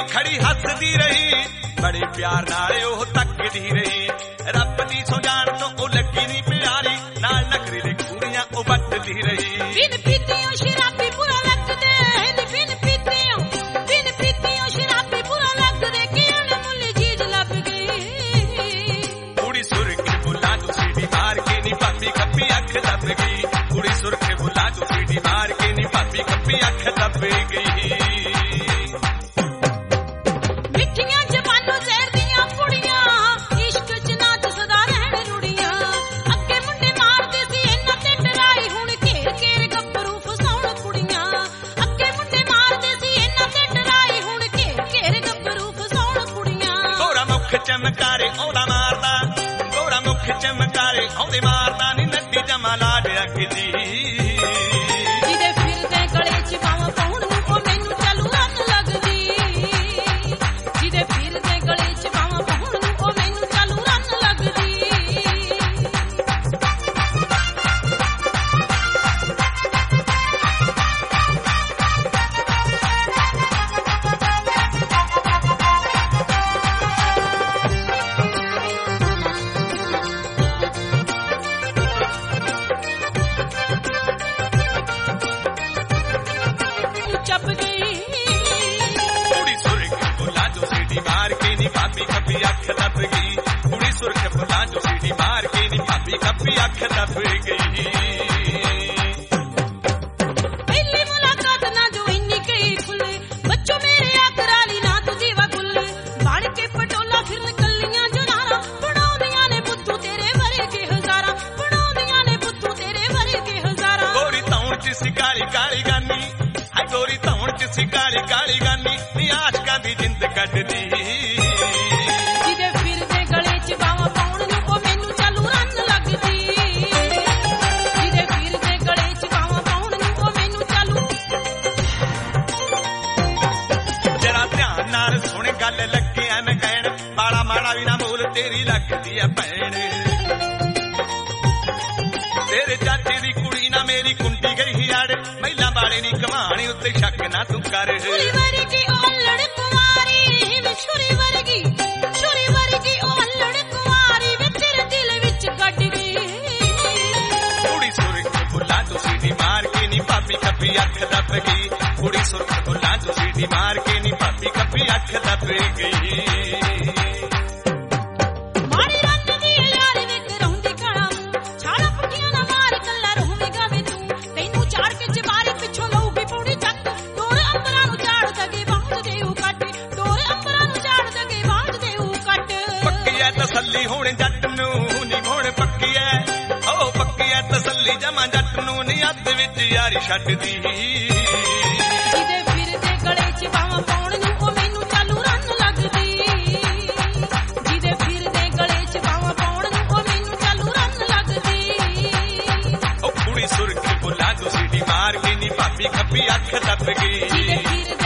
ਉਹ ਖੜੀ ਹੱਸਦੀ ਰਹੀ, ਬੜੇ ਪਿਆਰ ਨਾਲ ਉਹ ਤੱਕਦੀ ਰਹੀ। ਰੱਬ ਦੀ ਸੋ ਜਾਣ ਤੋਂ ਉਹ ਲੱਗੀ ਨੀ ਪਿਆਰੀ, ਨਾਲ ਨਖਰੇ ਕੁੜੀਆਂ ਉਹ ਵੱਟਦੀ ਰਹੀ। ਬਿਨ ਪੀਤਿਓ ਸ਼ਰਾਬੀ ਬੁਰਾ ਲੱਗਦੇ, ਬਿਨ ਪੀਤਿਓ ਸ਼ਰਾਬੀ ਬੁਰਾ ਲੱਗਦੇ, ਕਿ ਅਣਮੁੱਲ ਚੀਜ਼ ਲੱਭ ਗਈ। ਕੁੜੀ ਸੁਰਖੀ ਬੁੱਲਾਂ ਤੋਂ ਸੀਟੀ ਮਾਰ ਕੇ ਨੀ ਭਾਬੀ ਖੱਪੀ ਅੱਖ ਲੱਭ ਗਈ। ਕੁੜੀ ਸੁਰਖੀ ਬੁੱਲਾਂ ਤੋਂ ਸੀਟੀ ਮਾਰ ਕੇ ਨੀ ਭਾਬੀ ਖੱਪੀ ਅੱਖ ਲੱਭ ਗਈ। ਮਿੱਠੀਆਂ ਜ਼ਬਾਨੋਂ ਜ਼ਹਿਰ ਦੀਆਂ ਪੁੜੀਆਂ, ਇਸ਼ਕ ਚ ਨਾਚ ਸਦਾ ਰਹਿਣ ਰੁੜੀਆਂ। ਅੱਗੇ ਮੁੰਡੇ ਮਾਰਦੇ ਸੀ ਇਹਨਾਂ ਤੇ ਡਰਾਈ, ਹੁਣ ਘੇਰ ਘੇਰ ਗੱਭਰੂ ਫਸਾਉਣ ਕੁੜੀਆਂ। ਅੱਗੇ ਮੁੰਡੇ ਮਾਰਦੇ ਸੀ ਇਹਨਾਂ ਤੇ ਡਰਾਈ, ਹੁਣ ਘੇਰ ਘੇਰ ਗੱਭਰੂ ਫਸਾਉਣ ਕੁੜੀਆਂ। ਗੋਰਾ ਮੁੱਖ ਚਮਕਾਰੇ ਉਹਦਾ ਮਾਰਦਾ, ਗੋਰਾ ਮੁੱਖ ਚਮਕਾਰੇ ਉਹਦੇ ਮਾਰਦਾ ਨੀ ਨੱਡੀ ਜਮਾ ਲਾਡ ਅੱਗਦੀ। ਜਿਹਦੇ ਫਿਰਦੇ ਗਲੇ ਚ ਬਾਹਾਂ ਪਾਉਣ ਨੂੰ ਉਹ ਮੈਨੂੰ ਚਾਲੂ ਰੰਨ ਲੱਗਦੀ। ਜਿਹਦੇ ਫਿਰਦੇ ਗਲੇ ਚ ਬਾਹਾਂ ਪਾਉਣ ਨੂੰ ਉਹ ਮੈਨੂੰ ਚਾਲੂ ਰੰਨ ਲੱਗਦੀ। ਚੱਪ ਗਈ ਕੁੜੀ ਸੁਰਖ ਬੁੱਲਾਂ ਤੋਂ ਸੀਟੀ ਮਾਰ ਕੇ ਨੀ ਭਾਬੀ ਖੱਪੀ ਅੱਖ ਲੱਭ ਗਈ। ਕੁੜੀ ਸੁਰਖ ਬੁੱਲਾਂ ਤੋਂ ਸੀਟੀ ਮਾਰ ਕੇ ਨੀ ਭਾਬੀ ਖੱਪੀ ਅੱਖ ਲੱਭ ਗਈ। ਪਹਿਲੀ ਮੁਲਾਕਾਤ ਨਾ ਜੋ ਇੰਨੀ ਕਈ ਖੁੱਲੇ, ਬੱਚੋ ਮੇਰੇ ਆਕਰਾਲੀ ਨਾ ਤੂੰ ਦੀਵਾ ਗੁੱਲੇ। ਬਣ ਕੇ ਪਟੋਲਾ ਫਿਰਨ ਕੱਲੀਆਂ ਜਨਾਰਾਂ, ਬਣਾਉਂਦੀਆਂ ਨੇ ਬੁੱਧੂ ਤੇਰੇ ਵਰਗੇ ਹਜ਼ਾਰਾਂ, ਬਣਾਉਂਦੀਆਂ ਨੇ ਬੁੱਧੂ ਤੇਰੇ ਵਰਗੇ ਹਜ਼ਾਰਾਂ। ਗੋਰੀ ਧੌਣ ਚ ਸੀ ਕਾਲੀ ਕਾਲੀ ਗਾਨੀ, ਹਾਏ ਗੋਰੀ ਧੌਣ ਚ ਸੀ ਕਾਲੀ ਕਾਲੀ ਗਾਨੀ, ਨੀ ਆਸ਼ਕਾਂ ਦੀ ਜਿੰਦ ਕੱਢਦੀ। ਜਿਹਦੇ ਫਿਰਦੇ ਗਲੇ ਚ ਬਾਹਾਂ ਪਾਉਣ ਨੂੰ ਉਹ ਮੈਨੂੰ ਚਾਲੂ ਰੰਨ ਲੱਗਦੀ। ਜਿਹਦੇ ਫਿਰਦੇ ਗਲੇ ਚ ਬਾਹਾਂ ਪਾਉਣ ਨੂੰ ਉਹ ਮੈਨੂੰ ਚਾਲੂ। ਜਰਾ ਧਿਆਨ ਨਾਲ ਸੁਣ ਗੱਲ ਲੱਗਿਆ ਮੈਂ ਕਹਿਣ, ਮਾੜਾ ਮਾੜਾ ਵੀ ਨਾ ਬੋਲ ਤੇਰੀ ਲੱਗਦੀ ਐ ਭੈਣ। ਤੇਰੇ ਚਾਚੇ ਦੀ ਕੁੜੀ ਨਾ ਮੇਰੀ ਕੁੰਡੀ ਗਈ ਆੜੇ, ਮਹਿਲਾਂ ਵਾਲੇ ਨੀ ਕਮਾਣੀ ਉੱਤੇ ਸ਼ੱਕ ਨਾ ਤੂੰ ਕਰ। ਛੁਰੀ ਵਰਗੀ ਉਹ ਅਲੜ ਕੁਮਾਰੀ ਵੇ, ਛੁਰੀ ਵਰਗੀ ਉਹ ਅਲੜ ਕੁਮਾਰੀ ਵੇ, ਤੇਰੇ ਦਿਲ ਵਿੱਚ ਗੱਡ ਗਈ। ਕੁੜੀ ਸੁਰਖ ਬੁੱਲਾਂ ਤੋਂ ਸੀਟੀ ਮਾਰ ਕੇ ਨੀ ਭਾਬੀ ਖੱਪੀ ਅੱਖ ਲੱਭ ਗਈ। ਕੁੜੀ ਸੁਰਖ ਬੁੱਲਾਂ ਤੋਂ ਸੀਟੀ ਮਾਰ ਕੇ ਨੀ ਭਾਬੀ ਖੱਪੀ ਅੱਖ ਲੱਭ ਗਈ। ਮਾੜੀ ਰੰਗ ਦੀ ਯਾਰ ਵੇ ਕਰਾਉਂਦੀ ਕਾਲਾ ਮੂੰਹ, ਛਾਲਾ ਪੁੱਠੀਆਂ ਨਾ ਮਾਰ ਕੱਲਾ ਰਹੂਵੇਂਗਾ ਵੇ ਤੂੰ। ਤੈਨੂੰ ਚਾੜ ਕੇ ਜਵਾਰੀ ਪਿੱਛੋਂ ਲਊਗੀ ਪੌੜੀ ਚੱਕ, ਡੋਰ ਅੰਬਰਾਂ ਨੂੰ ਝਾੜ ਦਗੇ ਬਾਂਝ ਦੇ ਉਹ ਕੱਟ, ਡੋਰ ਅੰਬਰਾਂ ਨੂੰ ਝਾੜ ਦਗੇ ਬਾਂਝ ਦੇ ਉਹ ਕੱਟ। ਪੱਕੀ ਐ ਤਸੱਲੀ ਹੁਣ ਜੱਟ ਨੂੰ ਨੀ, ਹੁਣ ਪੱਕੀ ਐ ਓ ਪੱਕੀ ਐ ਤਸੱਲੀ ਜਮਾ ਜੱਟ ਨੂੰ ਨੀ, ਅੱਧ ਵਿੱਚ ਯਾਰੀ ਛੱਡਦੀ। ਜਿਹਦੇ ਫਿਰਦੇ ਗਲੇ ਚ ਬਾਹਾਂ ਪਾਉਣ ਨੂੰ ਉਹ ਮੈਨੂੰ ਚਾਲੂ ਰੰਨ ਲੱਗਦੀ। ਜਿਹਦੇ ਫਿਰਦੇ ਗਲੇ ਚ ਬਾਹਾਂ ਪਾਉਣ ਨੂੰ ਉਹ ਮੈਨੂੰ ਚਾਲੂ ਰੰਨ ਲੱਗਦੀ। ਉਹ ਕੁੜੀ ਸੁਰਖ ਬੁੱਲਾਂ ਤੋਂ ਸੀਟੀ ਮਾਰ ਕੇ ਨੀ ਭਾਬੀ ਖੱਪੀ ਅੱਖ ਲੱਭ ਗਈ। ਜਿਹਦੇ ਫਿਰਦੇ